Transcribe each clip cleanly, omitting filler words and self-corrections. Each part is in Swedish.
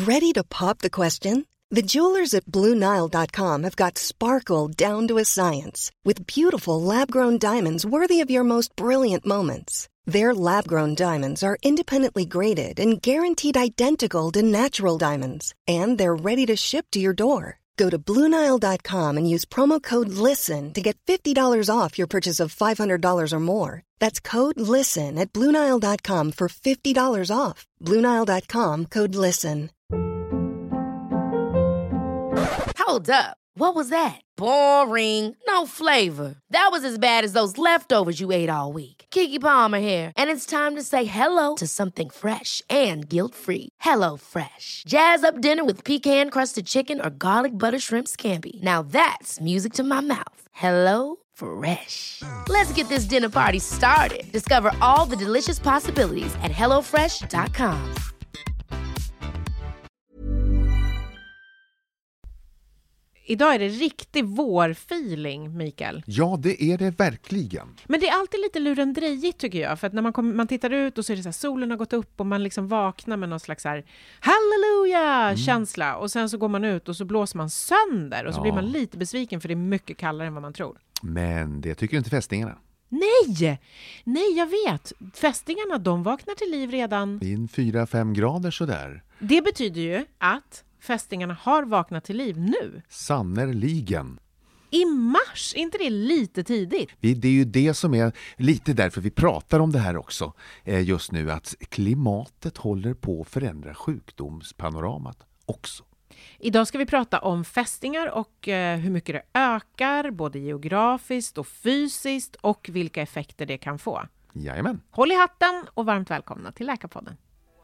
Ready to pop the question? The jewelers at BlueNile.com have got sparkle down to a science with beautiful lab-grown diamonds worthy of your most brilliant moments. Their lab-grown diamonds are independently graded and guaranteed identical to natural diamonds, and they're ready to ship to your door. Go to BlueNile.com and use promo code LISTEN to get $50 off your purchase of $500 or more. That's code LISTEN at BlueNile.com for $50 off. BlueNile.com, code LISTEN. Hold up. What was that? Boring. No flavor. That was as bad as those leftovers you ate all week. Keke Palmer here, and it's time to say hello to something fresh and guilt-free. Hello Fresh. Jazz up dinner with pecan-crusted chicken or garlic butter shrimp scampi. Now that's music to my mouth. Hello Fresh. Let's get this dinner party started. Discover all the delicious possibilities at hellofresh.com. Idag är det riktig vårfeeling, Mikael. Ja, det är det verkligen. Men det är alltid lite lurendrejigt tycker jag. För att när man tittar ut och så är det så här, solen har gått upp och man liksom vaknar med någon slags så här halleluja-känsla. Och sen så går man ut och så blåser man sönder. Och så blir man lite besviken för det är mycket kallare än vad man tror. Men det tycker inte fästingarna. Nej, jag vet. Fästingarna, de vaknar till liv redan. I 4-5 grader sådär. Det betyder ju att fästingarna har vaknat till liv nu. Sannerligen. I mars, är inte det lite tidigt? Det är ju det som är lite därför vi pratar om det här också just nu. Att klimatet håller på att förändra sjukdomspanoramat också. Idag ska vi prata om fästingar och hur mycket det ökar, både geografiskt och fysiskt och vilka effekter det kan få. Jajamän. Håll i hatten och varmt välkomna till Läkarpodden.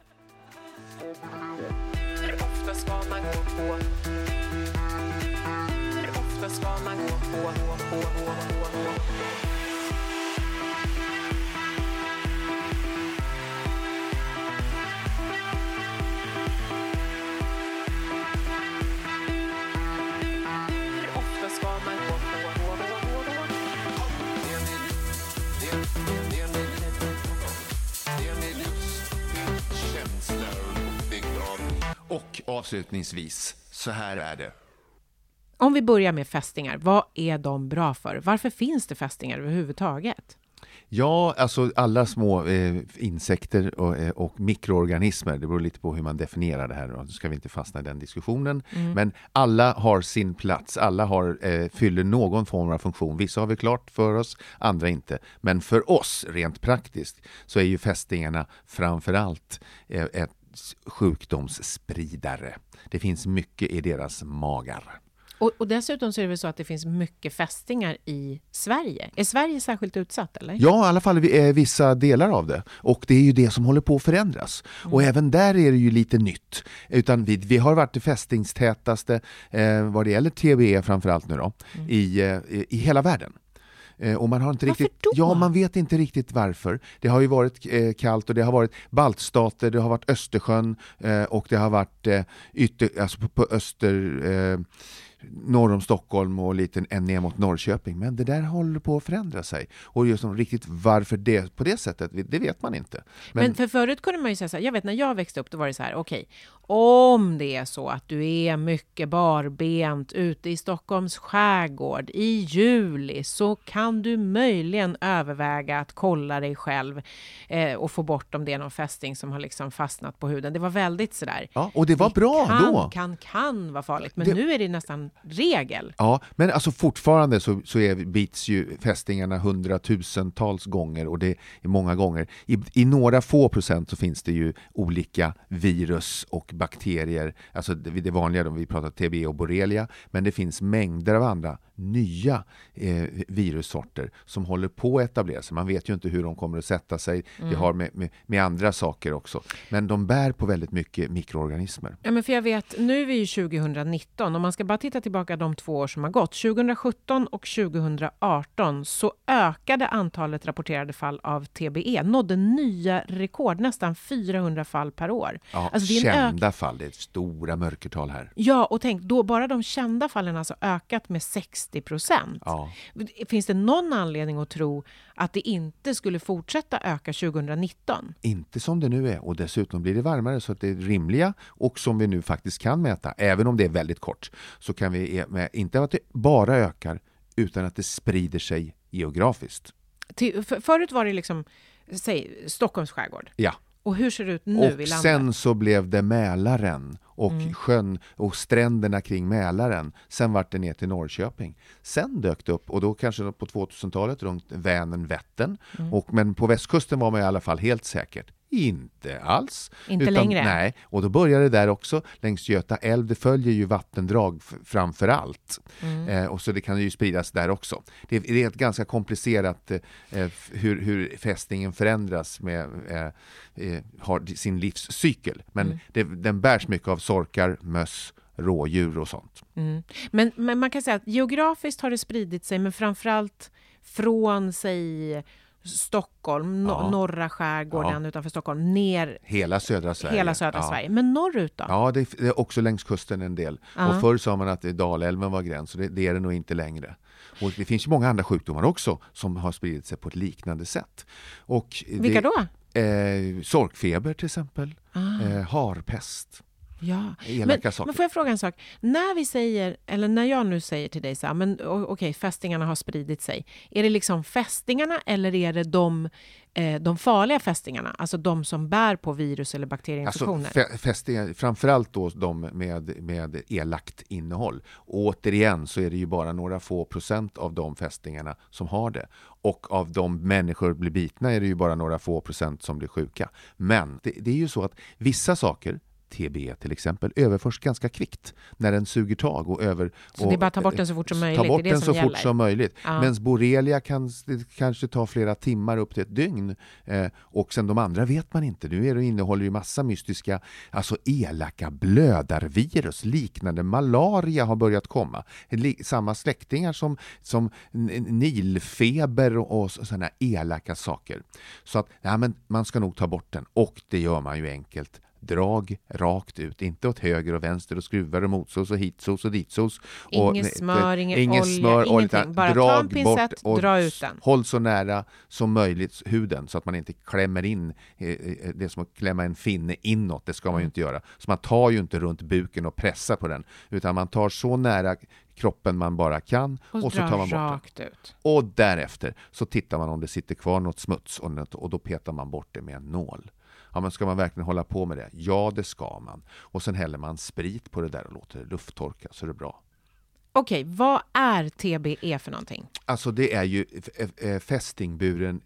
Och avslutningsvis, så här är det. Om vi börjar med fästingar, vad är de bra för? Varför finns det fästingar överhuvudtaget? Ja, alltså alla små insekter och mikroorganismer, det beror lite på hur man definierar det här. Nu ska vi inte fastna i den diskussionen. Men alla har sin plats, alla fyller någon form av funktion. Vissa har vi klart för oss, andra inte. Men för oss, rent praktiskt, så är ju fästingarna framförallt ett sjukdomsspridare. Det finns mycket i deras magar. Och dessutom så är det väl så att det finns mycket fästingar i Sverige. Är Sverige särskilt utsatt eller? Ja, i alla fall vissa delar av det. Och det är ju det som håller på att förändras. Och även där är det ju lite nytt. Utan vi har varit det fästingstätaste vad det gäller TBE framförallt nu då, i hela världen. Och man har inte riktigt, man vet inte riktigt varför. Det har ju varit kallt och det har varit baltstater, det har varit Östersjön och det har varit på öster norr om Stockholm och lite än ner mot Norrköping. Men det där håller på att förändra sig. Och just riktigt varför det på det sättet, det vet man inte. Men för förut kunde man ju säga så här, jag vet när jag växte upp då var det så här, okej, om det är så att du är mycket barbent ute i Stockholms skärgård i juli så kan du möjligen överväga att kolla dig själv och få bort om det är någon fästing som har liksom fastnat på huden. Det var väldigt sådär. Ja, och det var bra då. Kan vara farligt, men nu är det nästan regel. Ja, men alltså fortfarande så bits ju fästingarna 100,000-tals gånger och det är många gånger. I några få procent så finns det ju olika virus och bakterier, alltså det vanliga då vi pratar TB och borrelia, men det finns mängder av andra nya virussorter som håller på att etablera sig. Man vet ju inte hur de kommer att sätta sig. Det har med andra saker också. Men de bär på väldigt mycket mikroorganismer. Ja, men för jag vet, nu är vi ju 2019 och man ska bara titta tillbaka de 2 år som har gått. 2017 och 2018 så ökade antalet rapporterade fall av TBE. Nådde nya rekord, nästan 400 fall per år. Ja, alltså, det är kända fall, det är ett stora mörkertal här. Ja, och tänk, då bara de kända fallen har alltså ökat med 60%. 60%. Ja. Finns det någon anledning att tro att det inte skulle fortsätta öka 2019? Inte som det nu är, och dessutom blir det varmare så att det är rimliga, och som vi nu faktiskt kan mäta, även om det är väldigt kort, så kan vi inte att det bara ökar utan att det sprider sig geografiskt. Förut var det liksom, säg, Stockholms skärgård. Ja. Och hur ser det ut nu och i landet? Sen så blev det Mälaren och sjön och stränderna kring Mälaren. Sen vart det ner till Norrköping. Sen dök det upp, och då kanske på 2000-talet runt Vänern, Vättern. Men på västkusten var man i alla fall helt säkert. Inte alls. Inte längre? Nej, och då började det där också längs Göta älv. Det följer ju vattendrag framför allt. Och så det kan ju spridas där också. Det är ett ganska komplicerat hur fästningen förändras har sin livscykel. Men den bärs mycket av sorkar, möss, rådjur och sånt. Men man kan säga att geografiskt har det spridit sig, men framförallt från sig Stockholm, norra skärgården utanför Stockholm, ner hela södra Sverige. Men norrut då? Ja, det är också längs kusten en del. Och förr sa man att Dalälven var gräns, och det är det nog inte längre. Och det finns ju många andra sjukdomar också som har spridit sig på ett liknande sätt. Och vilka då? Sorkfeber till exempel, harpest. Ja, men får jag fråga en sak? När jag nu säger till dig så här, men okej, fästingarna har spridit sig. Är det liksom fästingarna eller är det de farliga fästingarna? Alltså de som bär på virus eller bakterieinfektioner? Alltså fästingar, framförallt då de med elakt innehåll. Och återigen så är det ju bara några få procent av de fästingarna som har det. Och av de människor blir bitna är det ju bara några få procent som blir sjuka. Men det är ju så att vissa saker, TB till exempel, överförs ganska kvickt när den suger tag och över. Så det är bara att ta bort den så fort som möjligt? Ta bort den så fort som möjligt. Ja. Men borrelia kanske ta flera timmar upp till ett dygn. Och sen de andra vet man inte. Nu innehåller ju massa mystiska, alltså elaka blödarvirus, liknande malaria har börjat komma. Samma släktingar som nilfeber och sådana elaka saker. Så att men man ska nog ta bort den, och det gör man ju enkelt. Drag rakt ut, inte åt höger och vänster och skruvar och motsos och hitsos och ditsos. Inget smör, ingen olja, ingenting. Bara ta en pincett, dra ut den. Håll så nära som möjligt huden så att man inte klämmer in, det är som att klämma en finne inåt, det ska man ju inte göra. Så man tar ju inte runt buken och pressar på den, utan man tar så nära kroppen man bara kan och så tar man bort den. Ut. Och därefter så tittar man om det sitter kvar något smuts och då petar man bort det med en nål. Ja, men ska man verkligen hålla på med det? Ja, det ska man. Och sen häller man sprit på det där och låter det lufttorka, så är det bra. Okej, vad är TBE för någonting? Alltså det är ju fästingburen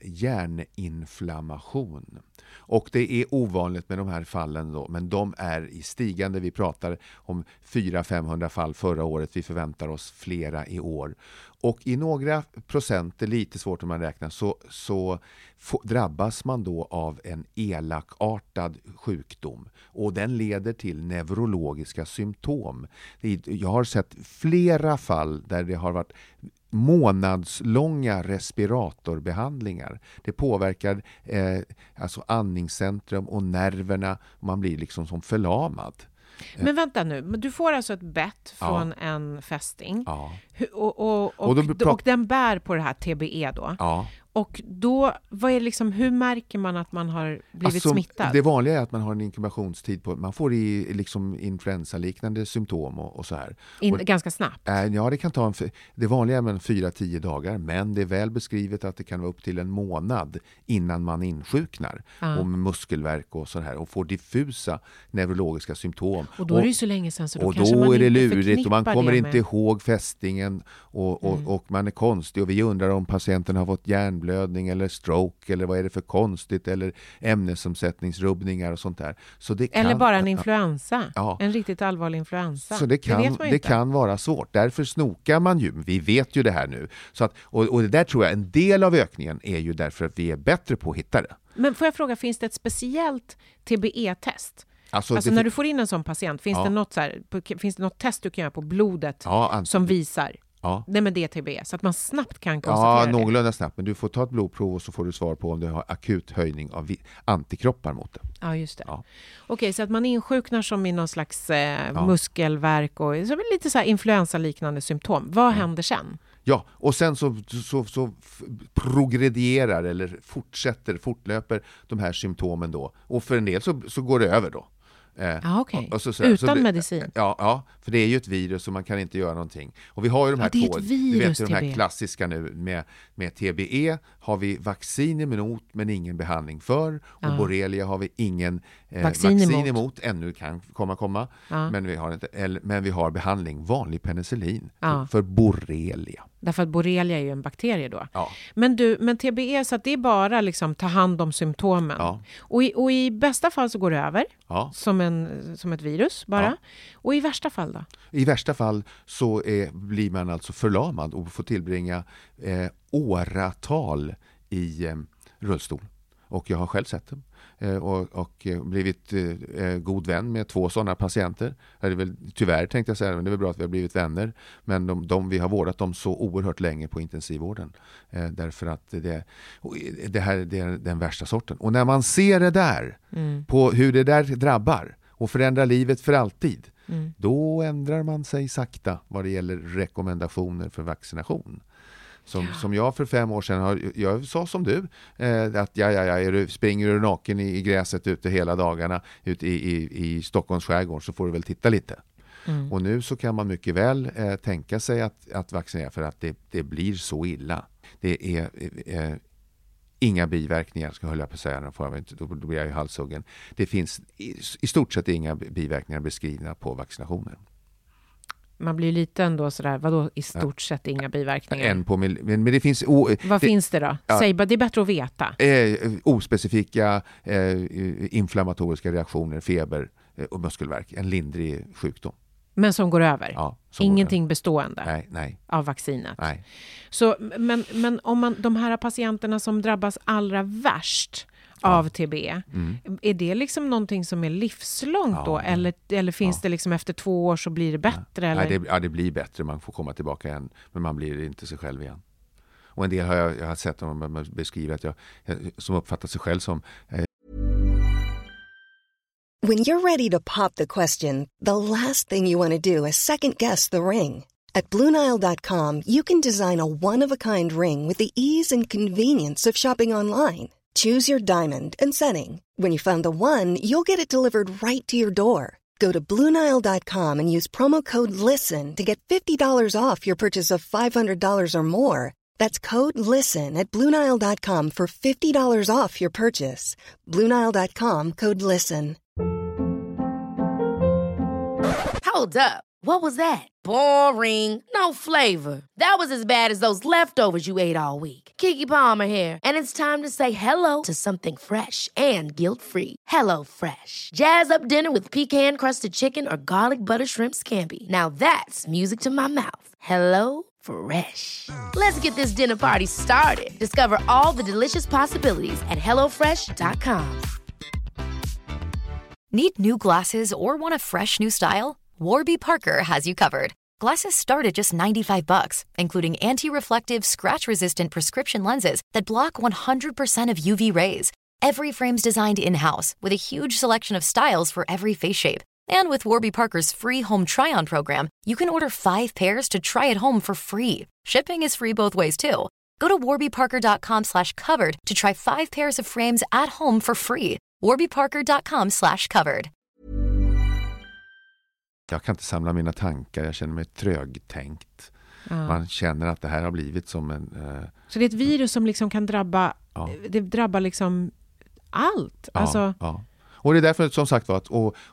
hjärninflammation. Och det är ovanligt med de här fallen då, men de är i stigande. Vi pratar om 400-500 fall förra året. Vi förväntar oss flera i år. Och i några procent, det är lite svårt om man räknar, så drabbas man då av en elakartad sjukdom. Och den leder till neurologiska symptom. Jag har sett flera fall där det har varit månadslånga respiratorbehandlingar. Det påverkar alltså andningscentrum och nerverna. Man blir liksom som förlamad. Men vänta nu, du får alltså ett bett från en fästing. Ja. Och den bär på det här TBE då. Ja. Och då, vad är det liksom, hur märker man att man har blivit smittad? Det vanliga är att man har en inkubationstid på, man får i liksom influensaliknande symptom och så här. Ganska snabbt? Ja, det kan ta det vanliga är 4-10 dagar, men det är väl beskrivet att det kan vara upp till en månad innan man insjuknar. Och med muskelvärk och så här, och får diffusa neurologiska symptom. Och då är det ju så länge sedan, så då och kanske då man är det inte lurigt och man kommer det inte ihåg fästingen och man är konstig, och vi undrar om patienten har fått hjärnblödning eller stroke eller vad är det för konstigt, eller ämnesomsättningsrubbningar och sånt där. Så det kan, eller bara en influensa. Ja. En riktigt allvarlig influensa. Så det kan vara svårt. Därför snokar man ju. Vi vet ju det här nu. Så att, och det där tror jag, en del av ökningen är ju därför att vi är bättre på att hitta det. Men får jag fråga, finns det ett speciellt TBE-test? Alltså när du får in en sån patient, finns det något test du kan göra på blodet som visar? Ja. Det med TBE, så att man snabbt kan konstatera Ja, det. någorlunda snabbt. Men du får ta ett blodprov och så får du svar på om du har akut höjning av antikroppar mot det. Ja, just det. Ja. Okej, så att man insjuknar som i någon slags muskelvärk och så lite så här influensaliknande symptom. Vad händer sen? Ja, och sen så progredierar eller fortlöper de här symptomen då. Och för en del så går det över då. Okej. Utan medicin? Ja, för det är ju ett virus och man kan inte göra någonting. Och vi har ju de här det är två, ett virus, du vet, de här TBE. klassiska nu med TBE har vi vaccin emot men ingen behandling för. Och borrelia har vi ingen vaccin emot. Ännu kan komma. Men vi har inte, men vi har behandling, vanlig penicillin för borrelia. Därför att borrelia är ju en bakterie då. Ja. Men TBE, så att det är bara liksom ta hand om symptomen. Ja. Och i bästa fall så går det över som ett virus bara. Ja. Och i värsta fall då? I värsta fall så blir man alltså förlamad och får tillbringa åratal i rullstol. Och jag har själv sett dem. Och blivit god vän med 2 sådana patienter. Det är väl, tyvärr tänkte jag säga, men det är väl bra att vi har blivit vänner. Men vi har vårdat dem så oerhört länge på intensivvården. Därför att det här är den värsta sorten. Och när man ser det där, på hur det där drabbar och förändrar livet för alltid, då ändrar man sig sakta vad det gäller rekommendationer för vaccination. Som jag för 5 år sedan jag sa som du, att springer du naken i gräset ute hela dagarna ute i Stockholms skärgård så får du väl titta lite. Och nu så kan man mycket väl tänka sig att vaccinera för att det blir så illa. Det är inga biverkningar, ska jag hålla på att säga, då blir jag ju halshuggen. Det finns i stort sett inga biverkningar beskrivna på vaccinationer. Man blir lite ändå sådär, vadå i stort sett inga biverkningar? Men det finns... Vad finns det då? Säg bara, det är bättre att veta. Ospecifika inflammatoriska reaktioner, feber och muskelvärk. En lindrig sjukdom. Men som går över? Ja. Ingenting bestående? Nej. Av vaccinet? Nej. Så, men om de här patienterna som drabbas allra värst av TBE, är det liksom någonting som är livslångt då? Eller finns det liksom efter 2 år så blir det bättre? Eller? Det blir bättre. Man får komma tillbaka igen. Men man blir inte sig själv igen. Och en del har jag har sett dem beskriva att jag som uppfattar sig själv som... When you're ready to pop the question, the last thing you want to do is second guess the ring. At BlueNile.com you can design a one-of-a-kind ring with the ease and convenience of shopping online. Choose your diamond and setting. When you find the one, you'll get it delivered right to your door. Go to BlueNile.com and use promo code LISTEN to get $50 off your purchase of $500 or more. That's code LISTEN at BlueNile.com for $50 off your purchase. BlueNile.com, code LISTEN. Hold up. What was that? Boring. No flavor. That was as bad as those leftovers you ate all week. Keke Palmer here, and it's time to say hello to something fresh and guilt-free. Hello Fresh. Jazz up dinner with pecan-crusted chicken or garlic butter shrimp scampi. Now that's music to my mouth. Hello Fresh. Let's get this dinner party started. Discover all the delicious possibilities at hellofresh.com. Need new glasses or want a fresh new style? Warby Parker has you covered. Glasses start at just $95, including anti-reflective, scratch-resistant prescription lenses that block 100% of UV rays. Every frame's designed in-house with a huge selection of styles for every face shape. And with Warby Parker's free home try-on program, you can order 5 pairs to try at home for free. Shipping is free both ways, too. Go to warbyparker.com/covered to try 5 pairs of frames at home for free. warbyparker.com/covered. Jag kan inte samla mina tankar, jag känner mig trögtänkt. Man känner att det här har blivit som en... Så det är ett virus som liksom kan drabba, det drabbar liksom allt. Ja. Och det är därför som sagt var att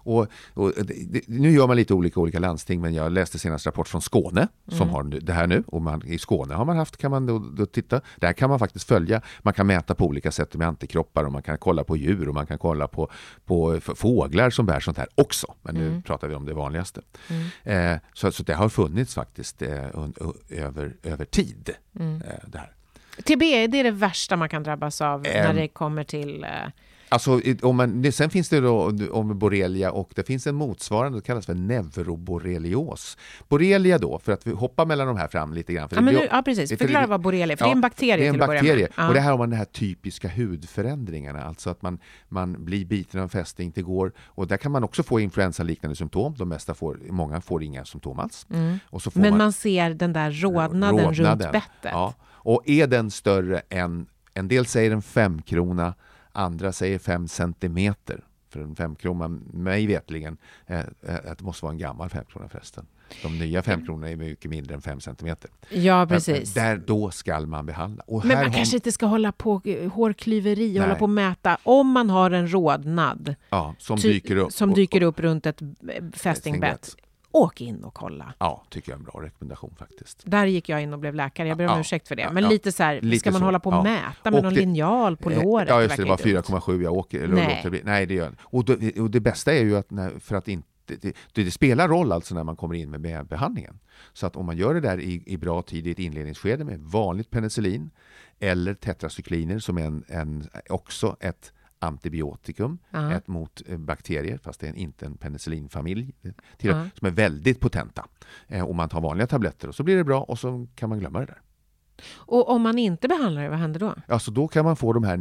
nu gör man lite olika landsting, men jag läste senast rapport från Skåne som har det här nu, och i Skåne har man haft, kan man då titta, där kan man faktiskt följa, man kan mäta på olika sätt med antikroppar och man kan kolla på djur och man kan kolla på fåglar som bär sånt här också, men nu pratar vi om det vanligaste. Så det har funnits faktiskt över tid det här. TBE, det är det värsta man kan drabbas av när det kommer till Alltså, sen finns det då om borrelia, och det finns en motsvarande, det kallas för neuroborrelios. Borrelia då, för att vi hoppar mellan de här fram lite grann. Precis. Förklara vad borrelia är, för det är en bakterie. Det är en till att börja bakterie. med. Och det här har man de här typiska hudförändringarna, alltså att man blir biten av en fästing, det går, och där kan man också få influensaliknande symptom. Många får inga symptom alls. Och så får man ser den där rodnaden runt bettet. Ja. Och är den större än, en del säger en 5 krona, andra säger 5 centimeter. För en 5 krona, mig vetligen, att det måste vara en gammal 5 krona förresten. De nya 5 kronorna är mycket mindre än 5 centimeter. Ja, precis. Då ska man behandla. Och men man kanske inte ska hålla på hårklyveri, hålla på och mäta. Om man har en rodnad som dyker upp runt ett fästingbett, åk in och kolla. Ja, tycker jag är en bra rekommendation faktiskt. Där gick jag in och blev läkare. Jag ber om ursäkt för det. Men lite så här, ska man hålla på och mäta med och någon linjal på låret? Ja, just det var 4,7 jag åker. Nej, det gör jag. Och det bästa är ju att för att inte det spelar roll alltså när man kommer in med behandlingen. Så att om man gör det där i bra tid i ett inledningsskede med vanligt penicillin eller tetracykliner som är också ett antibiotikum mot bakterier, fast det är inte en penicillinfamilj som är väldigt potenta. Och man tar vanliga tabletter och så blir det bra och så kan man glömma det där. Och om man inte behandlar det, vad händer då? Alltså då kan man få de här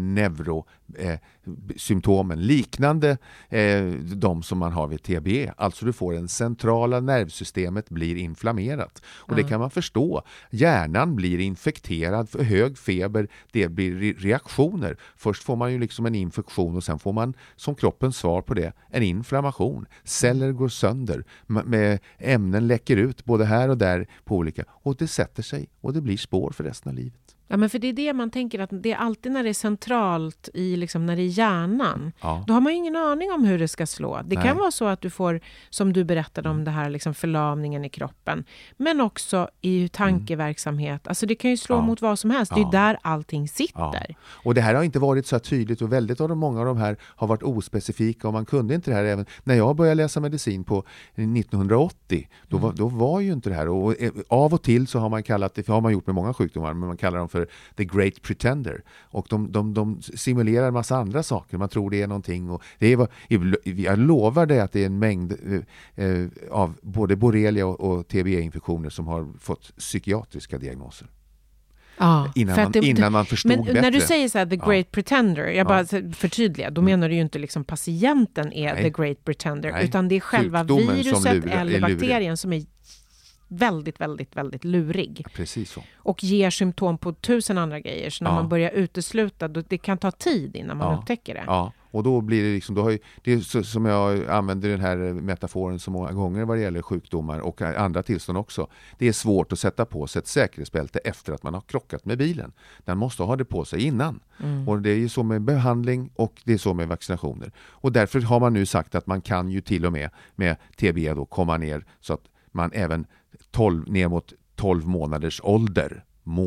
neurosymptomen liknande de som man har vid TBE. Alltså du får en centrala nervsystemet blir inflammerat. Och det kan man förstå. Hjärnan blir infekterad för hög feber. Det blir reaktioner. Först får man ju liksom en infektion och sen får man som kroppens svar på det en inflammation. Celler går sönder. Med ämnen läcker ut både här och där på olika. Och det sätter sig och det blir spår för resten av livet. Ja, men för det är det man tänker, att det är alltid när det är centralt i liksom när det är hjärnan. Då har man ju ingen aning om hur det ska slå. Det kan vara så att du får, som du berättade om det här liksom förlamningen i kroppen, men också i tankeverksamhet. Alltså det kan ju slå mot vad som helst. Det är där allting sitter. Och det här har inte varit så tydligt, och väldigt många av de här har varit ospecifika, och man kunde inte det här även när jag började läsa medicin på 1980. Då var ju inte det här, och av och till så har man kallat det, har man gjort med många sjukdomar, men man kallar dem för The Great Pretender. Och de simulerar en massa andra saker. Man tror det är någonting. Och jag lovar dig att det är en mängd av både borrelia och TBE-infektioner som har fått psykiatriska diagnoser. Innan man förstod bättre. Men när du säger så här, The Great Pretender, jag bara förtydliga, då menar du ju inte liksom patienten är The Great Pretender, utan det är själva viruset eller bakterien som är väldigt, väldigt, väldigt lurig. Precis så. Och ger symptom på 1000 andra grejer. Så när man börjar utesluta, det kan ta tid innan man upptäcker det. Ja, och då blir det liksom, det är så, som jag använder den här metaforen så många gånger vad det gäller sjukdomar och andra tillstånd också. Det är svårt att sätta på sig ett säkerhetsbälte efter att man har krockat med bilen. Den måste ha det på sig innan. Och det är ju så med behandling och det är så med vaccinationer. Och därför har man nu sagt att man kan ju till och med TBE då komma ner så att man även ner mot 12 månaders ålder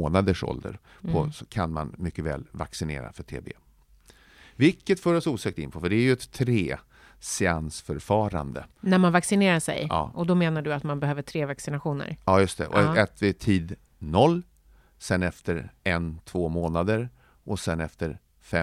så kan man mycket väl vaccinera för TB. Vilket för oss osökt in på, för det är ju ett 3-seansförfarande. När man vaccinerar sig? Ja. Och då menar du att man behöver 3 vaccinationer? Ja, just det. Och ett vid tid 0, sen efter 1-2 månader och sen efter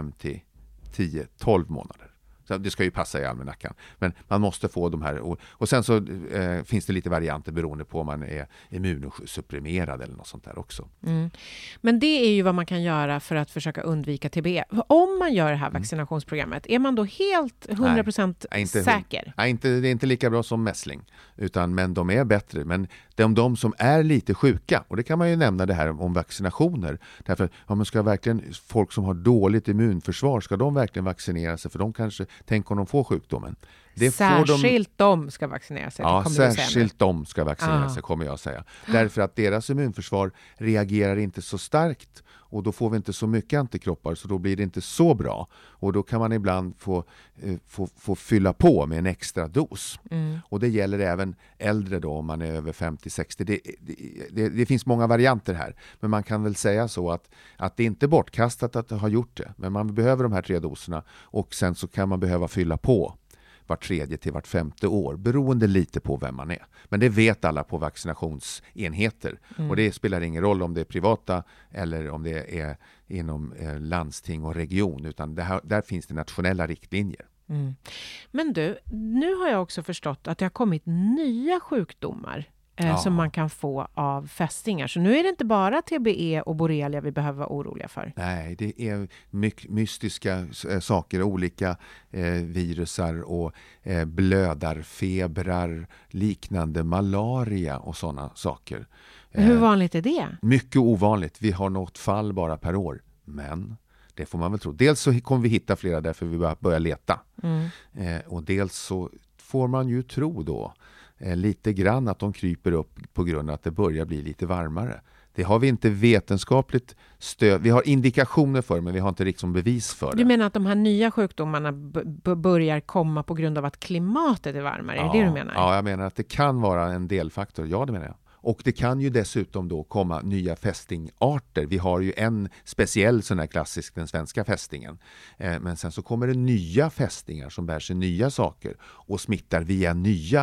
5-10-12 månader. Det ska ju passa i almanackan. Men man måste få de här. Och sen så finns det lite varianter beroende på om man är immunosupprimerad eller något sånt där också. Men det är ju vad man kan göra för att försöka undvika TBE. Om man gör det här vaccinationsprogrammet, är man då helt 100% säker? Nej, det är inte lika bra som mässling. Men de är bättre. Men de som är lite sjuka, och det kan man ju nämna det här om vaccinationer. Därför om man ska verkligen, folk som har dåligt immunförsvar, ska de verkligen vaccinera sig? För de kanske, tänk om de får sjukdomen. Särskilt de ska vaccinera sig. Ja, särskilt de ska vaccinera sig, kommer jag säga. Därför att deras immunförsvar reagerar inte så starkt. Och då får vi inte så mycket antikroppar, så då blir det inte så bra. Och då kan man ibland få fylla på med en extra dos. Och det gäller även äldre då, om man är över 50-60. Det finns många varianter här. Men man kan väl säga så att det är inte bortkastat att ha gjort det. Men man behöver de här 3 doserna. Och sen så kan man behöva fylla på vart 3:e till vart 5:e år, beroende lite på vem man är. Men det vet alla på vaccinationsenheter. Och det spelar ingen roll om det är privata eller om det är inom landsting och region, utan där finns det nationella riktlinjer. Men du, nu har jag också förstått att det har kommit nya sjukdomar som man kan få av fästingar. Så nu är det inte bara TBE och borrelia vi behöver vara oroliga för. Nej, det är mystiska saker, olika virusar och blödarfebrar, liknande malaria och sådana saker. Hur vanligt är det? Mycket ovanligt. Vi har något fall bara per år. Men det får man väl tro. Dels så kommer vi hitta flera därför vi börjar leta. Och dels så får man ju tro då lite grann att de kryper upp på grund av att det börjar bli lite varmare. Det har vi inte vetenskapligt stöd. Vi har indikationer för, men vi har inte liksom bevis för det. Du menar att de här nya sjukdomarna börjar komma på grund av att klimatet är varmare? Är det det du menar? Ja, jag menar att det kan vara en delfaktor. Ja, det menar jag. Och det kan ju dessutom då komma nya fästingarter. Vi har ju en speciell sån här klassisk, den svenska fästingen. Men sen så kommer det nya fästingar som bär sig nya saker och smittar via nya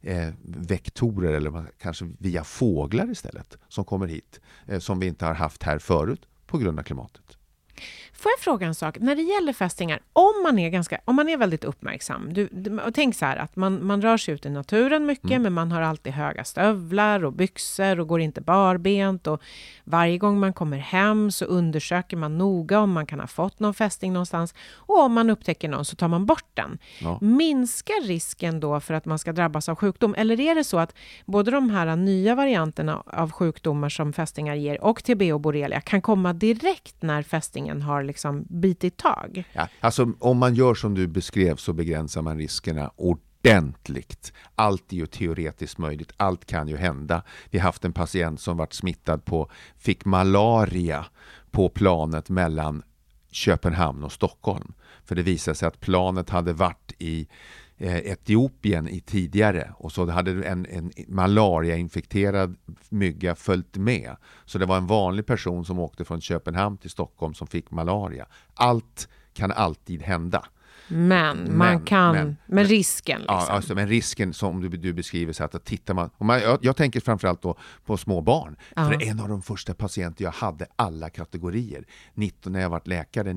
vektorer eller kanske via fåglar istället som kommer hit. Som vi inte har haft här förut på grund av klimatet. Får jag fråga en sak? När det gäller fästingar, om man är väldigt uppmärksam, och tänk så här att man rör sig ut i naturen mycket, men man har alltid höga stövlar och byxor och går inte barbent, och varje gång man kommer hem så undersöker man noga om man kan ha fått någon fästing någonstans, och om man upptäcker någon så tar man bort den. Ja. Minskar risken då för att man ska drabbas av sjukdom, eller är det så att både de här nya varianterna av sjukdomar som fästingar ger och TB och borrelia kan komma direkt när fästingen har liksom bitit tag? Ja, alltså om man gör som du beskrev så begränsar man riskerna ordentligt. Allt är ju teoretiskt möjligt. Allt kan ju hända. Vi har haft en patient som varit smittad fick malaria på planet mellan Köpenhamn och Stockholm. För det visade sig att planet hade varit i Etiopien tidigare, och så hade en malaria-infekterad mygga följt med. Så det var en vanlig person som åkte från Köpenhamn till Stockholm som fick malaria. Allt kan alltid hända. Men risken liksom. Ja, alltså, men risken som du beskriver så att tittar man, jag tänker framförallt då på små barn. För en av de första patienter jag hade alla kategorier när jag var läkare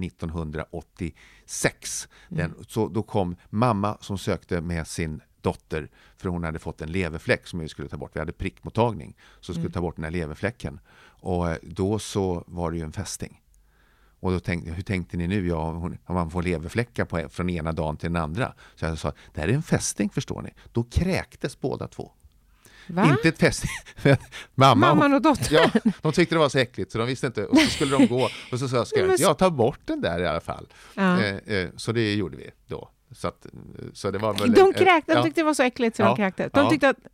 1986. Så då kom mamma som sökte med sin dotter, för hon hade fått en leverfläck som vi skulle ta bort. Vi hade prickmottagning så skulle ta bort den här leverfläcken. Och då så var det ju en fästing. Och då tänkte jag, hur tänkte ni nu? Om man får leverfläckar från ena dagen till den andra. Så jag sa, det här är en fästing, förstår ni. Då kräktes båda två. Va? Inte ett fästing. Mamman och dottern. Ja, de tyckte det var så äckligt så de visste inte. Och så skulle de gå och så sa jag, ta bort den där i alla fall. Ja. Så det gjorde vi då. Så det var väl, de tyckte det var så äckligt så de kräktes. De tyckte att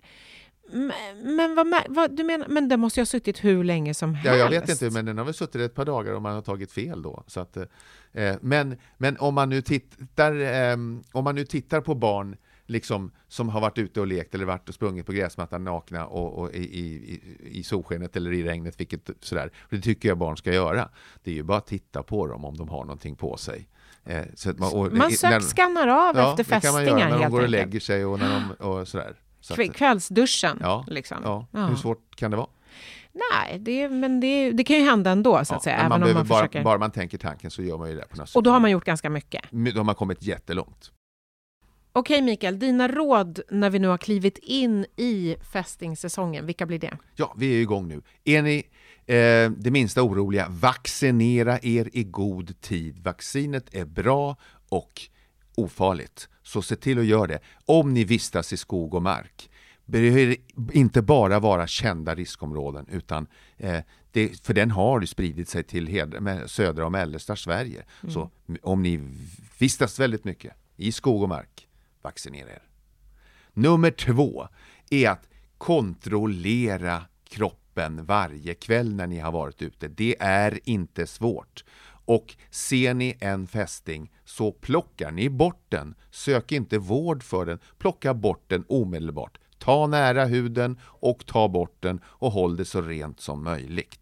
vad du menar, men det måste ju ha suttit hur länge som helst. Ja, jag vet inte, men den har väl suttit ett par dagar om man har tagit fel då. Så att, men om man nu tittar på barn liksom, som har varit ute och lekt eller varit och sprungit på gräsmattan nakna och i solskenet eller i regnet, vilket sådär. Det tycker jag barn ska göra. Det är ju bara att titta på dem om de har någonting på sig. Så att man skannar av efter fästingar. Det kan man göra när de går och lägger sig och när de och sådär. Kvällsduschen. Liksom. Ja. Hur svårt kan det vara? Nej, det kan ju hända ändå så att säga. Även om man försöker. Bara man tänker tanken så gör man ju det på något sätt. Och då har man gjort ganska mycket. Då har man kommit jättelångt. Okej Mikael, dina råd när vi nu har klivit in i fästingsäsongen, vilka blir det? Ja, vi är igång nu. Är ni det minsta oroliga, vaccinera er i god tid. Vaccinet är bra och ofarligt. Så se till att göra det. Om ni vistas i skog och mark. Behöver inte bara vara kända riskområden, utan för den har spridit sig till södra och mellersta Sverige. Så om ni vistas väldigt mycket i skog och mark, vaccinera er. Nummer 2 är att kontrollera kroppen varje kväll när ni har varit ute. Det är inte svårt. Och ser ni en fästing så plockar ni bort den. Sök inte vård för den. Plocka bort den omedelbart. Ta nära huden och ta bort den och håll det så rent som möjligt.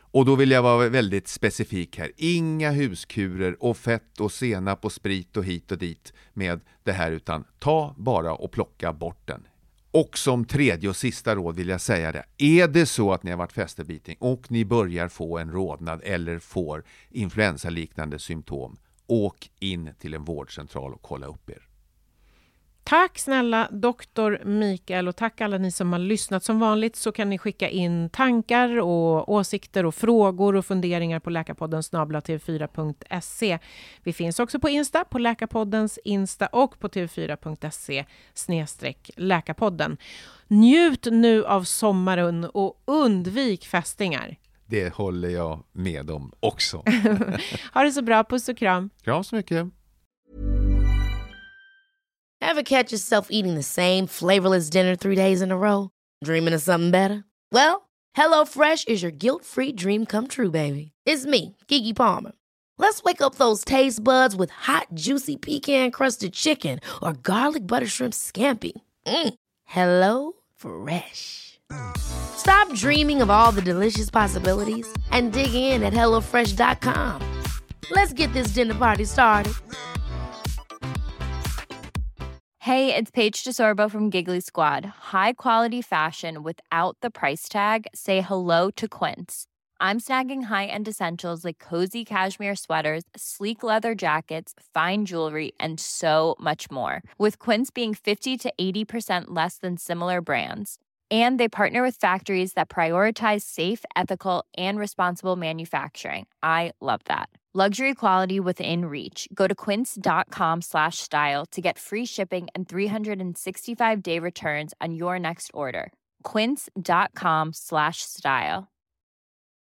Och då vill jag vara väldigt specifik här. Inga huskurer och fett och senap och sprit och hit och dit med det här, utan ta bara och plocka bort den. Och som tredje och sista råd vill jag säga det. Är det så att ni har varit fästebiting och ni börjar få en rodnad eller får influensaliknande symptom, åk in till en vårdcentral och kolla upp er. Tack snälla doktor Mikael, och tack alla ni som har lyssnat. Som vanligt så kan ni skicka in tankar och åsikter och frågor och funderingar på läkarpodden @tv4.se. Vi finns också på Insta, på Läkarpoddens Insta, och på tv4.se/läkarpodden. Njut nu av sommaren och undvik fästingar. Det håller jag med om också. Ha det så bra, puss och kram. Kram så mycket. Ever catch yourself eating the same flavorless dinner 3 days in a row? Dreaming of something better? Well, HelloFresh is your guilt-free dream come true, baby. It's me, Keke Palmer. Let's wake up those taste buds with hot, juicy pecan-crusted chicken or garlic butter shrimp scampi. Hello Fresh. Stop dreaming of all the delicious possibilities and dig in at HelloFresh.com. Let's get this dinner party started. Hey, it's Paige DeSorbo from Giggly Squad. High quality fashion without the price tag. Say hello to Quince. I'm snagging high-end essentials like cozy cashmere sweaters, sleek leather jackets, fine jewelry, and so much more. With Quince being 50 to 80% less than similar brands. And they partner with factories that prioritize safe, ethical, and responsible manufacturing. I love that. Luxury quality within reach. Go to quince.com/style to get free shipping and 365-day returns on your next order. Quince.com/style.